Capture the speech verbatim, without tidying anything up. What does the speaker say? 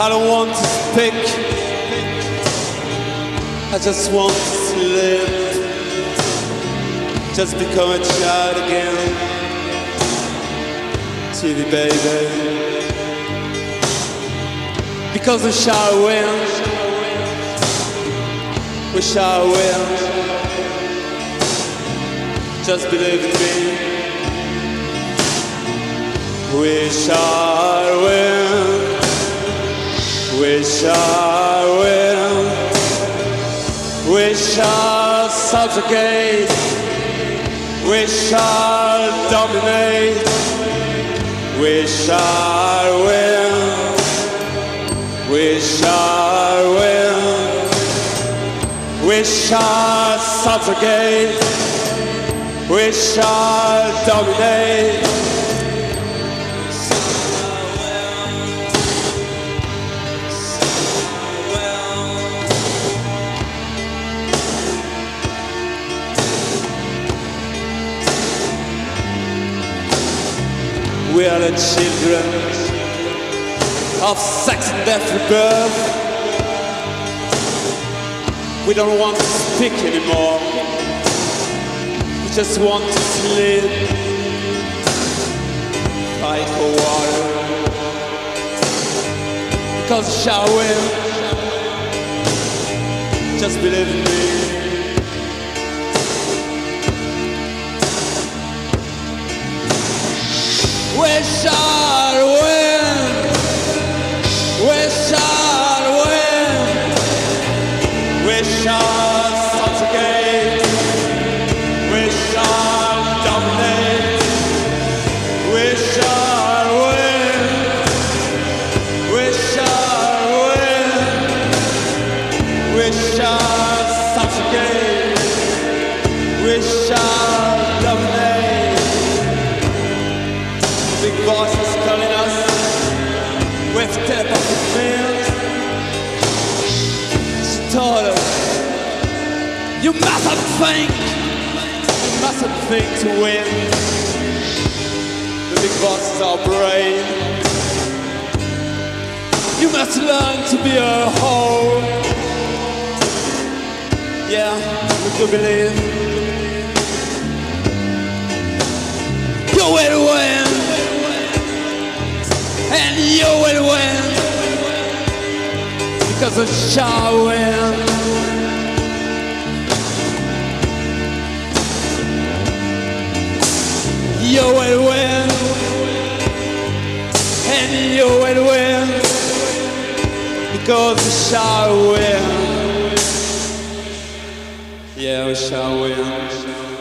I don't want to speak, I just want to sleep, just become a child again. T V baby, because we shall win, we shall win, just believe in me. We shall win, we shall win, we shall subjugate, we shall dominate, we shall win, we shall win, we shall subjugate, we shall dominate. We are the children of sex and death rebirth. We don't want to speak anymore, we just want to sleep, fight for water, because we shall win, just believe in me. We shall win, we shall win, we shall subjugate, we shall dominate, we shall win, we shall win, we shall subjugate, we shall dominate. Big voices calling us with telepathic fields. She told us, you mustn't think, you mustn't think to win. The big voices are brave. You must learn to be a whole. Yeah, we do believe you will win. And you will win, because we shall win. You will win, and you will win, because we shall win. Yeah, we shall win.